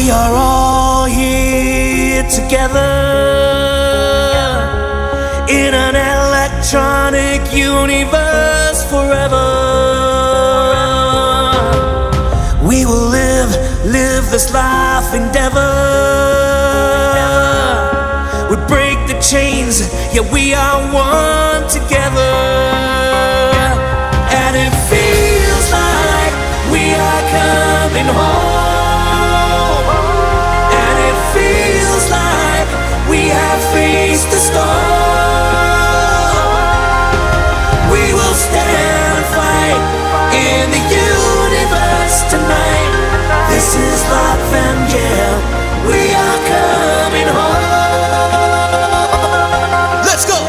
We are all here together in an electronic universe forever. We will live this life endeavor. We break the chains, yeah, we are one together. And it feels like we are coming home. And it feels like we have faced the storm. We will stand and fight in the universe tonight. This is life and yeah, we are coming home. Let's go!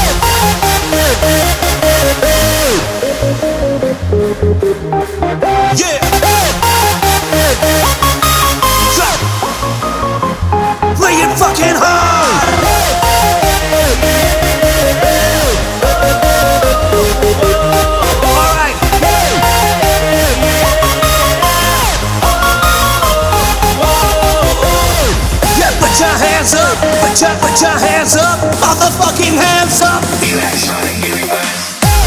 Yeah! Drop! Play it fucking hard! Alright! Yeah, put your hands up! Put your hands up! All the fucking hands up! Electronic universe.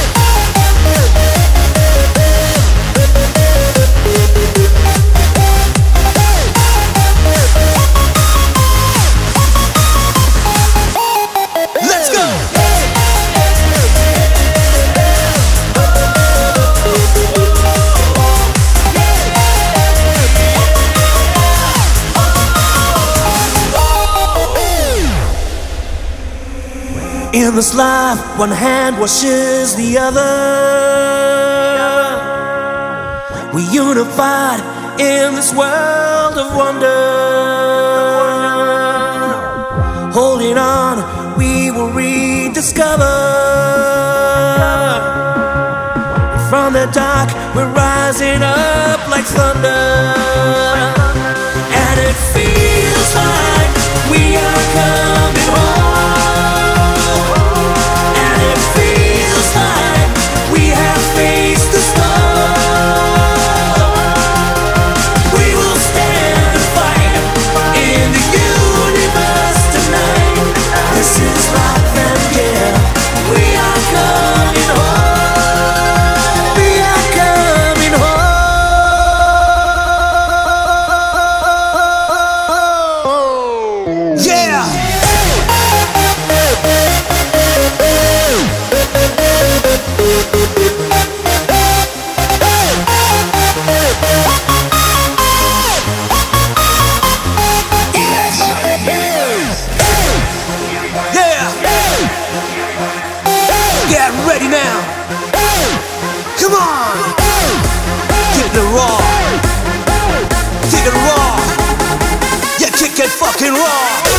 In this life, one hand washes the other. We unified in this world of wonder. Holding on, we will rediscover. From the dark, we're rising up like thunder. And it feels like we are coming home. Get ready now. Come on. Kick it raw. Kick it raw. Yeah, kick it fucking raw.